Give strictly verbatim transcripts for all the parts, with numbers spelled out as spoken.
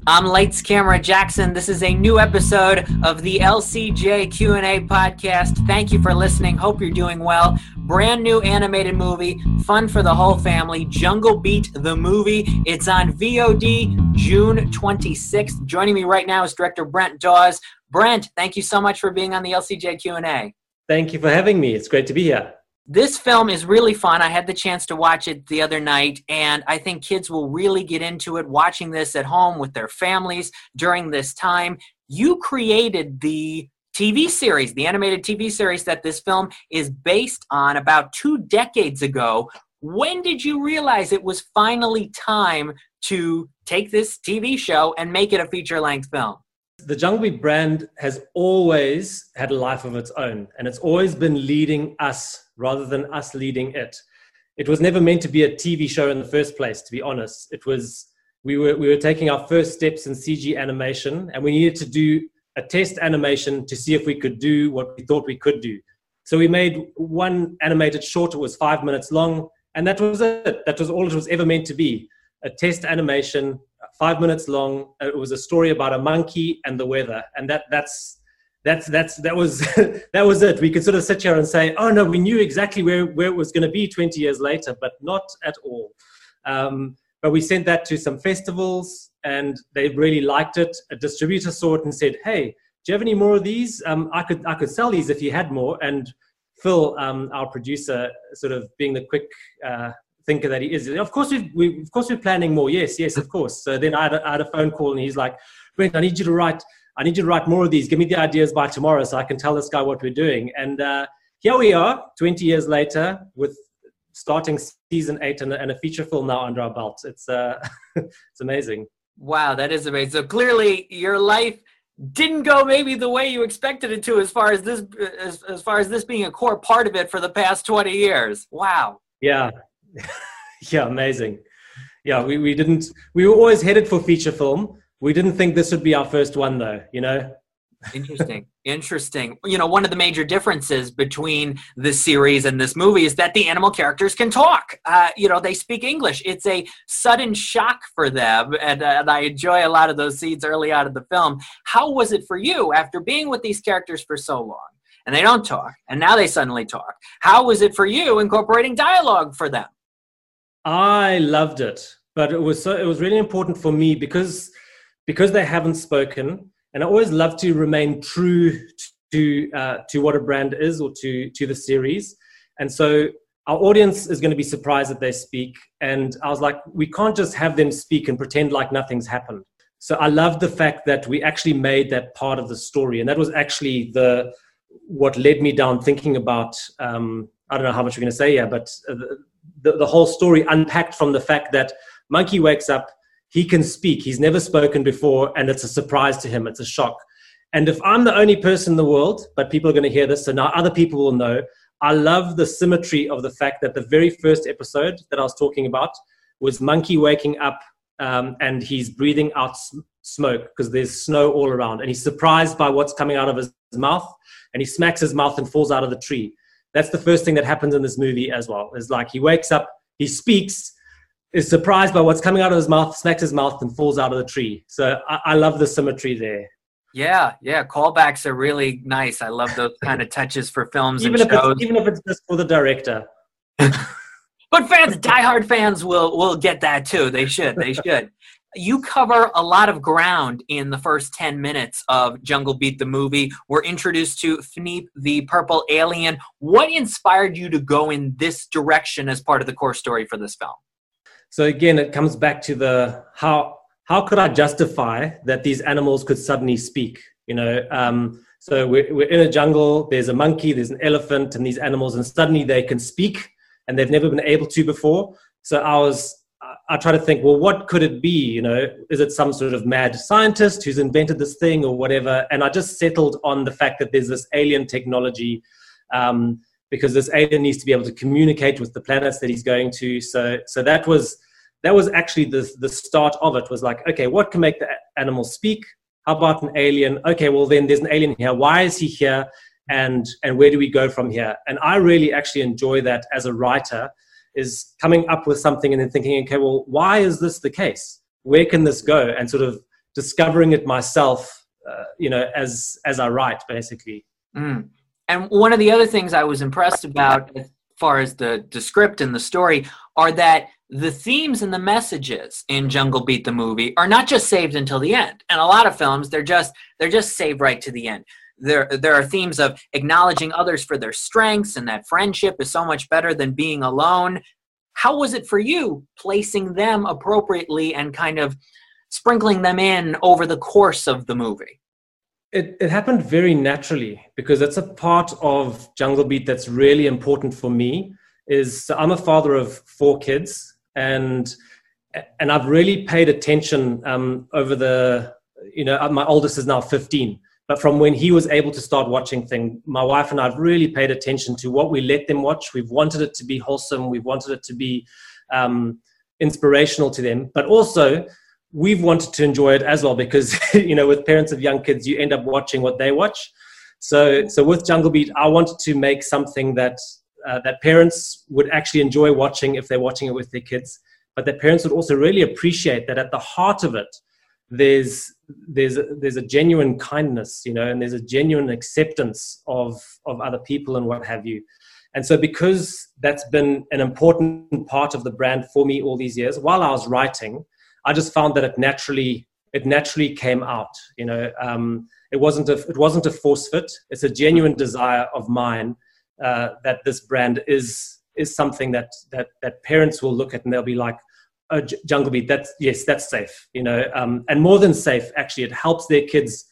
I'm Lights Camera Jackson. This is a new episode of the L C J Q and A podcast. Thank you for listening. Hope you're doing well. Brand new animated movie, fun for the whole family. Jungle Beat the movie. It's on V O D June twenty-sixth. Joining me right now is director Brent Dawes. Brent, thank you so much for being on the L C J Q and A. Thank you for having me. It's great to be here. This film is really fun. I had the chance to watch it the other night, and I think kids will really get into it watching this at home with their families during this time. You created the T V series, the animated T V series that this film is based on about two decades ago. When did you realize it was finally time to take this T V show and make it a feature-length film? The Jungle Beat brand has always had a life of its own, and it's always been leading us rather than us leading it. It was never meant to be a T V show in the first place, to be honest. It was, we were we were taking our first steps in C G animation, and we needed to do a test animation to see if we could do what we thought we could do. So we made one animated short. It was five minutes long, and that was it. That was all it was ever meant to be, a test animation, five minutes long. It was a story about a monkey and the weather, and that that's that's that's that was that was it. We could sort of sit here and say, oh no, we knew exactly where where it was going to be twenty years later, but not at all. Um, but we sent that to some festivals, and they really liked it. A distributor saw it and said, hey, do you have any more of these? Um, I could I could sell these if you had more. And Phil, um, our producer, sort of being the quick uh, thinker that he is, of course we've, we of course we're planning more. Yes, yes, of course. So then I had, a, I had a phone call, and he's like, Brent, I need you to write. I need you to write more of these. Give me the ideas by tomorrow so I can tell this guy what we're doing. And uh, here we are, twenty years later, with starting season eight and, and a feature film now under our belt. It's uh, it's amazing. Wow, that is amazing. So clearly, your life didn't go maybe the way you expected it to, as far as this as, as far as this being a core part of it for the past twenty years. Wow. Yeah, yeah, amazing. Yeah, we, we didn't. We were always headed for feature film. We didn't think this would be our first one, though, you know? Interesting. Interesting. You know, one of the major differences between this series and this movie is that the animal characters can talk. Uh, you know, they speak English. It's a sudden shock for them, and, uh, and I enjoy a lot of those scenes early on in the film. How was it for you after being with these characters for so long? And they don't talk, and now they suddenly talk. How was it for you incorporating dialogue for them? I loved it, but it was so, it was really important for me because because they haven't spoken, and I always love to remain true to uh, to what a brand is, or to to the series. And so our audience is going to be surprised that they speak. And I was like, we can't just have them speak and pretend like nothing's happened. So I loved the fact that we actually made that part of the story, and that was actually the what led me down thinking about. Um, I don't know how much we're going to say here, but the, the the whole story unpacked from the fact that Monkey wakes up. He can speak. He's never spoken before, and it's a surprise to him. It's a shock. And if I'm the only person in the world, but people are going to hear this, so now other people will know, I love the symmetry of the fact that the very first episode that I was talking about was Monkey waking up, um, and he's breathing out sm- smoke because there's snow all around, and he's surprised by what's coming out of his mouth, and he smacks his mouth and falls out of the tree. That's the first thing that happens in this movie as well. Is like he wakes up, he speaks, is surprised by what's coming out of his mouth, smacks his mouth, and falls out of the tree. So I, I love the symmetry there. Yeah, yeah. Callbacks are really nice. I love those kind of touches for films even and if shows. It's, even if it's just for the director. But fans, diehard fans will will get that too. They should. They should. You cover a lot of ground in the first ten minutes of Jungle Beat the movie. We're introduced to Fneep, the purple alien. What inspired you to go in this direction as part of the core story for this film? So again, it comes back to the how how could I justify that these animals could suddenly speak? You know, um, so we're, we're in a jungle. There's a monkey, there's an elephant, and these animals, and suddenly they can speak, and they've never been able to before. So I was I try to think, well, what could it be? You know, is it some sort of mad scientist who's invented this thing or whatever? And I just settled on the fact that there's this alien technology. Um, because this alien needs to be able to communicate with the planets that he's going to. So so that was that was actually the, the start of it, was like, okay, what can make the animals speak? How about an alien? Okay, well, then there's an alien here. Why is he here? And and where do we go from here? And I really actually enjoy that as a writer, is coming up with something and then thinking, okay, well, why is this the case? Where can this go? And sort of discovering it myself, uh, you know, as as I write, basically. Mm. And one of the other things I was impressed about, as far as the, the script and the story, are that the themes and the messages in Jungle Beat the movie are not just saved until the end. And a lot of films, they're just they're just saved right to the end. There, there are themes of acknowledging others for their strengths and that friendship is so much better than being alone. How was it for you placing them appropriately and kind of sprinkling them in over the course of the movie? It, it happened very naturally because it's a part of Jungle Beat that's really important for me. Is so I'm a father of four kids, and and I've really paid attention um, over the, you know, my oldest is now fifteen. But from when he was able to start watching things, my wife and I have really paid attention to what we let them watch. We've wanted it to be wholesome. We've wanted it to be um, inspirational to them. But also, we've wanted to enjoy it as well because, you know, with parents of young kids, you end up watching what they watch. So, so with Jungle Beat, I wanted to make something that uh, that parents would actually enjoy watching if they're watching it with their kids, but that parents would also really appreciate that at the heart of it, there's there's a, there's a genuine kindness, you know, and there's a genuine acceptance of of other people and what have you. And so because that's been an important part of the brand for me all these years, while I was writing, I just found that it naturally it naturally came out. You know, um, it wasn't a it wasn't a force fit. It's a genuine desire of mine uh, that this brand is is something that that that parents will look at and they'll be like, oh, Jungle Beat, that's yes, that's safe. You know, um, and more than safe, actually, it helps their kids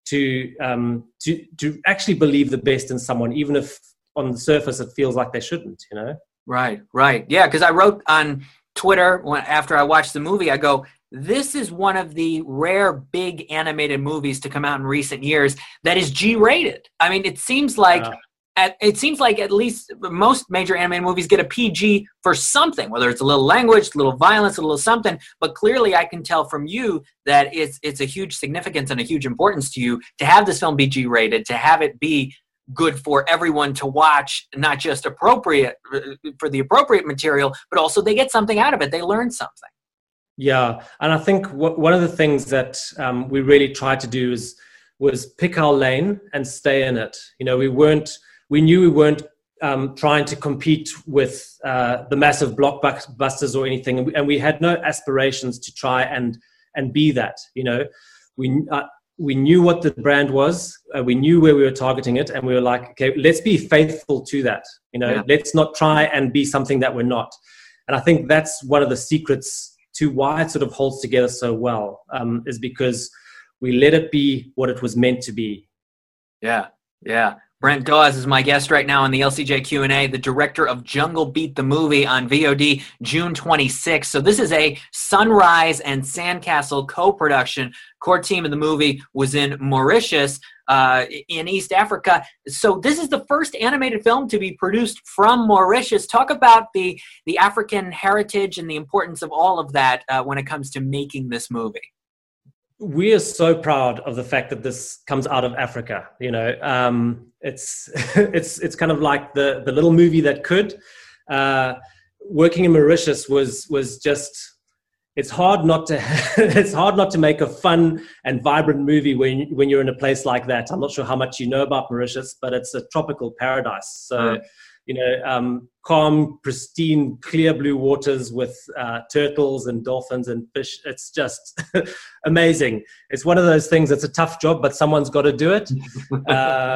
to um, to to actually believe the best in someone, even if on the surface it feels like they shouldn't. You know. Right. Right. Yeah. Because I wrote on Twitter when after I watched the movie, I go, this is one of the rare big animated movies to come out in recent years that is G-rated. I mean, it seems like Yeah. at, it seems like at least most major animated movies get a P G for something, whether it's a little language, a little violence, a little something. But clearly, I can tell from you that it's it's a huge significance and a huge importance to you to have this film be G-rated, to have it be good for everyone to watch, not just appropriate for the appropriate material, but also they get something out of it. They learn something. Yeah, and I think w- one of the things that um, we really tried to do is was pick our lane and stay in it. You know, we weren't, we knew we weren't um, trying to compete with uh, the massive blockbusters or anything, and we, and we had no aspirations to try and and be that. You know, we uh, we knew what the brand was, uh, we knew where we were targeting it, and we were like, okay, let's be faithful to that. You know, yeah. Let's not try and be something that we're not. And I think that's one of the secrets to why it sort of holds together so well, um, is because we let it be what it was meant to be. Yeah, yeah. Brent Dawes is my guest right now on the L C J Q and A, the director of Jungle Beat the movie on V O D June twenty-sixth. So this is a Sunrise and Sandcastle co-production. Core team of the movie was in Mauritius, uh, in East Africa. So this is the first animated film to be produced from Mauritius. Talk about the, the African heritage and the importance of all of that uh, when it comes to making this movie. We are so proud of the fact that this comes out of Africa. You know, um, it's it's it's kind of like the the little movie that could. Uh, working in Mauritius was was just. It's hard not to. It's hard not to make a fun and vibrant movie when when you're in a place like that. I'm not sure how much you know about Mauritius, but it's a tropical paradise. So. Mm. You know, um, calm, pristine, clear blue waters with uh, turtles and dolphins and fish. It's just amazing. It's one of those things. It's a tough job, but someone's got to do it. uh,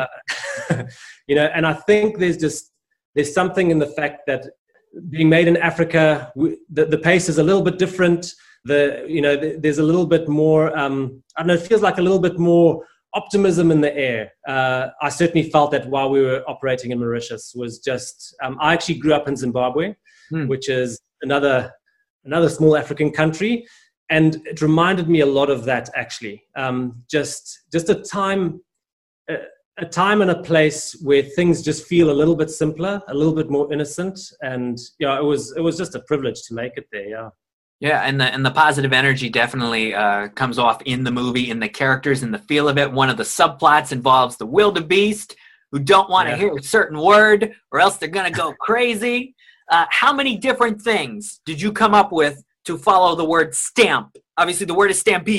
you know, and I think there's just there's something in the fact that being made in Africa, we, the, the pace is a little bit different. The you know, the, there's a little bit more. Um, I don't know. It feels like a little bit more optimism in the air. Uh, I certainly felt that while we were operating in Mauritius was just, um, I actually grew up in Zimbabwe, hmm. which is another another small African country. And it reminded me a lot of that actually. Um, just just a time, a, a time and a place where things just feel a little bit simpler, a little bit more innocent. And yeah, it was it was just a privilege to make it there, yeah. Yeah, and the and the positive energy definitely uh, comes off in the movie, in the characters, in the feel of it. One of the subplots involves the wildebeest who don't want to yeah. hear a certain word or else they're going to go crazy. Uh, how many different things did you come up with to follow the word stamp? Obviously, the word is stampede.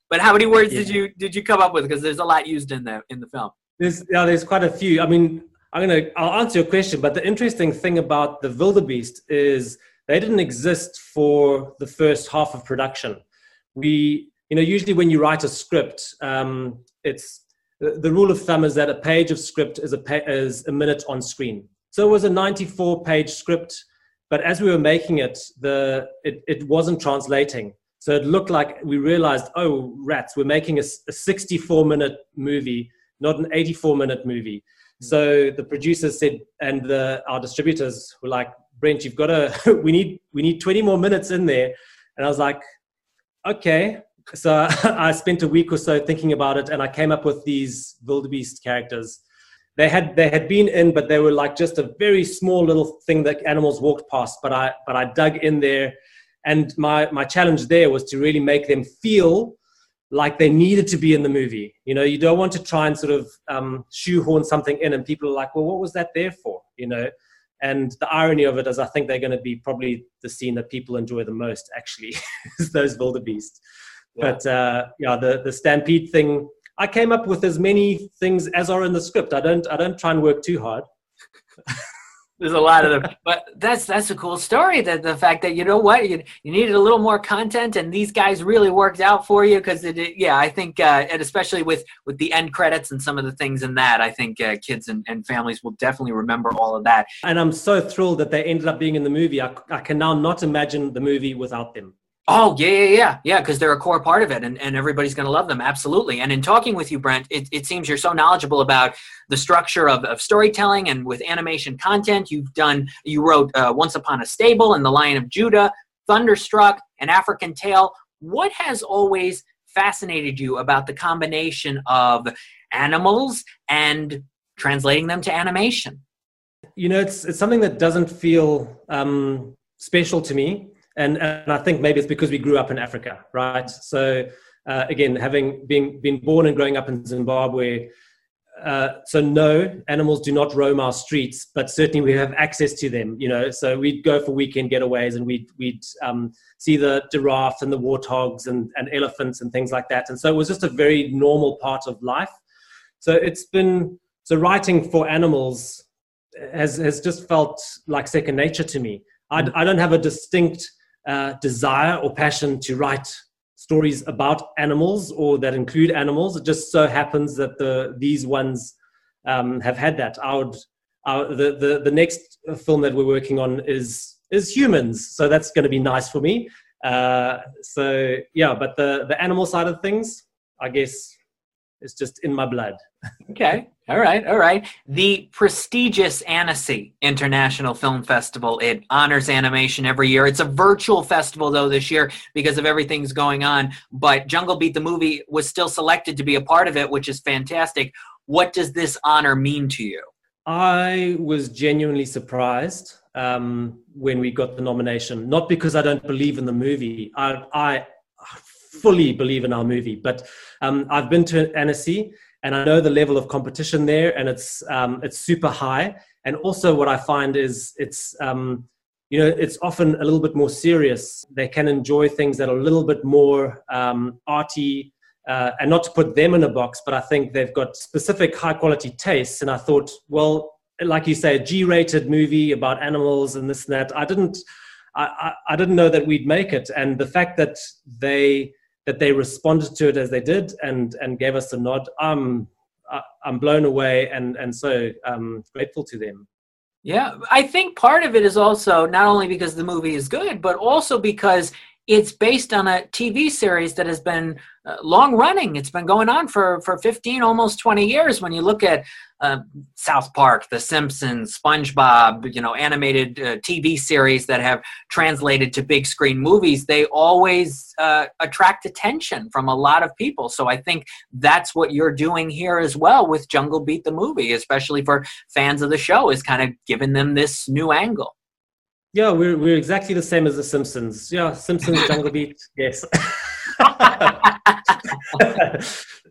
But how many words Yeah. did you did you come up with? Because there's a lot used in the in the film. There's yeah, there's quite a few. I mean, I'm gonna I'll answer your question, but the interesting thing about the Wildebeest is they didn't exist for the first half of production. We, you know, usually when you write a script, um, it's the, the rule of thumb is that a page of script is a pa- is a minute on screen. So it was a ninety-four page script, but as we were making it, the it, it wasn't translating. So it looked like we realized, oh, rats, we're making a, a sixty-four minute movie, not an eighty-four minute movie. So the producers said, and the, our distributors were like, Brent, you've got to, we need, we need twenty more minutes in there. And I was like, okay. So I spent a week or so thinking about it, and I came up with these wildebeest characters. They had, they had been in, but they were like just a very small little thing that animals walked past. But I, but I dug in there. And my, my challenge there was to really make them feel like they needed to be in the movie. You know, you don't want to try and sort of um, shoehorn something in and people are like, well, what was that there for? You know, and the irony of it is I think they're going to be probably the scene that people enjoy the most, actually, is those wildebeest. Yeah. But uh, yeah, the, the stampede thing, I came up with as many things as are in the script. I don't, I don't try and work too hard. There's a lot of them, but that's that's a cool story. That the fact that you know what you you needed a little more content, and these guys really worked out for you because it, it. Yeah, I think, uh, and especially with with the end credits and some of the things in that, I think uh, kids and, and families will definitely remember all of that. And I'm so thrilled that they ended up being in the movie. I, I can now not imagine the movie without them. Oh, yeah, yeah, yeah, yeah, because they're a core part of it, and, and everybody's going to love them, absolutely. And in talking with you, Brent, it, it seems you're so knowledgeable about the structure of, of storytelling and with animation content. You've done, you wrote uh, Once Upon a Stable and The Lion of Judah, Thunderstruck, An African Tale. What has always fascinated you about the combination of animals and translating them to animation? You know, it's it's something that doesn't feel um, special to me. And, and I think maybe it's because we grew up in Africa, right? So uh, again, having been, been born and growing up in Zimbabwe, uh, so no, animals do not roam our streets, but certainly we have access to them, you know. So we'd go for weekend getaways and we'd, we'd um, see the giraffe and the warthogs and, and elephants and things like that. And so it was just a very normal part of life. So it's been, so writing for animals has, has just felt like second nature to me. I, I don't have a distinct Uh, desire or passion to write stories about animals or that include animals. It just so happens that the these ones um, have had that. I would, uh, the, the the next film that we're working on is is humans, so that's going to be nice for me. Uh, so yeah, but the the animal side of things, I guess, is just in my blood. Okay. All right. All right. The prestigious Annecy International Film Festival, it honors animation every year. It's a virtual festival, though, this year because of everything's going on. But Jungle Beat the movie was still selected to be a part of it, which is fantastic. What does this honor mean to you? I was genuinely surprised um, when we got the nomination, not because I don't believe in the movie. I, I fully believe in our movie, but um, I've been to Annecy, and I know the level of competition there, and it's um, it's super high. And also, what I find is it's um, you know it's often a little bit more serious. They can enjoy things that are a little bit more um, arty, uh, and not to put them in a box, but I think they've got specific high quality tastes. And I thought, well, like you say, a G-rated movie about animals and this and that. I didn't, I, I, I didn't know that we'd make it, and the fact that they that they responded to it as they did and and gave us a nod, I'm I'm blown away and and so um, grateful to them. Yeah, I think part of it is also not only because the movie is good, but also because it's based on a T V series that has been uh, long running. It's been going on for, for fifteen, almost twenty years. When you look at uh, South Park, The Simpsons, SpongeBob, you know, animated uh, T V series that have translated to big screen movies, they always uh, attract attention from a lot of people. So I think that's what you're doing here as well with Jungle Beat the movie, especially for fans of the show, is kind of giving them this new angle. Yeah, we're we're exactly the same as The Simpsons. Yeah, Simpsons, Jungle Beat, yes.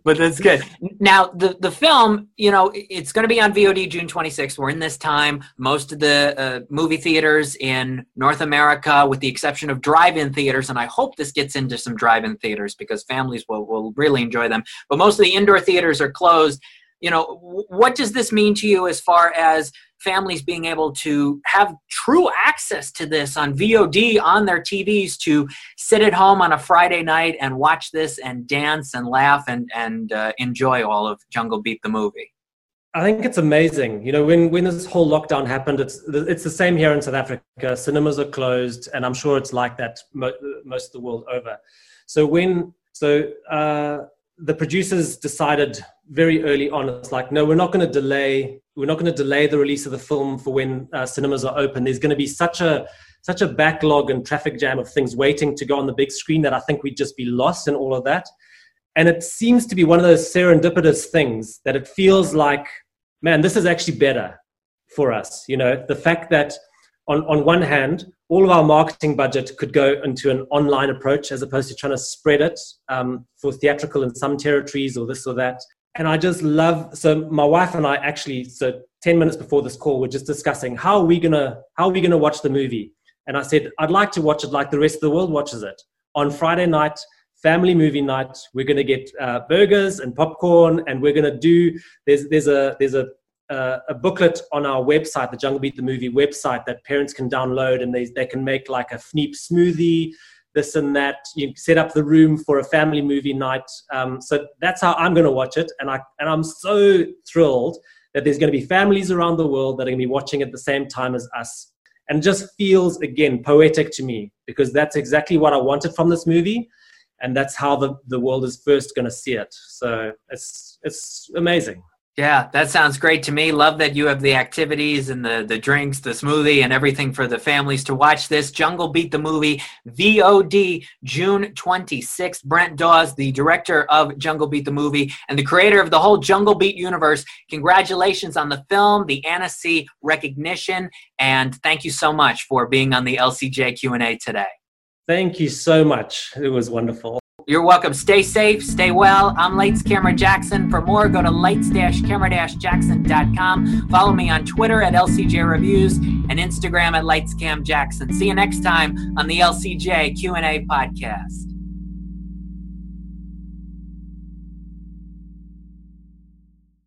But that's good. Now, the, the film, you know, it's going to be on V O D June twenty-sixth. We're in this time. Most of the uh, movie theaters in North America, with the exception of drive-in theaters, and I hope this gets into some drive-in theaters because families will, will really enjoy them. But most of the indoor theaters are closed. You know, w- what does this mean to you as far as families being able to have true access to this on V O D on their T Vs, to sit at home on a Friday night and watch this and dance and laugh and, and uh, enjoy all of Jungle Beat the movie? I think it's amazing. You know, when, when this whole lockdown happened, it's it's the same here in South Africa. Cinemas are closed, and I'm sure it's like that mo- most of the world over. So when so uh, the producers decided very early on, it's like, no, we're not going to delay. We're not going to delay the release of the film for when uh, cinemas are open. There's going to be such a such a backlog and traffic jam of things waiting to go on the big screen that I think we'd just be lost in all of that. And it seems to be one of those serendipitous things that it feels like, man, this is actually better for us. You know, the fact that on, on one hand, all of our marketing budget could go into an online approach as opposed to trying to spread it um, for theatrical in some territories or this or that. And I just love, so my wife and I actually, so ten minutes before this call, we're just discussing how are we gonna, how are we gonna watch the movie? And I said, I'd like to watch it like the rest of the world watches it. On Friday night, family movie night, we're gonna get uh, burgers and popcorn, and we're gonna do, there's there's a there's a uh, a booklet on our website, the Jungle Beat the Movie website, that parents can download, and they they can make like a F N E E P smoothie, this and that. You can set up the room for a family movie night. Um, so that's how I'm going to watch it. And, I, and I'm so thrilled that there's going to be families around the world that are going to be watching at the same time as us. And it just feels, again, poetic to me, because that's exactly what I wanted from this movie. And that's how the, the world is first going to see it. So it's it's amazing. Yeah, that sounds great to me. Love that you have the activities and the, the drinks, the smoothie, and everything for the families to watch this. Jungle Beat the Movie, V O D, June twenty-sixth. Brent Dawes, the director of Jungle Beat the Movie and the creator of the whole Jungle Beat universe. Congratulations on the film, the Anna C recognition, and thank you so much for being on the L C J Q and A today. Thank you so much. It was wonderful. You're welcome. Stay safe, stay well. I'm Lights Camera Jackson. For more, go to lights camera jackson dot com. Follow me on Twitter at L C J Reviews and Instagram at LightsCamJackson. See you next time on the L C J Q and A podcast.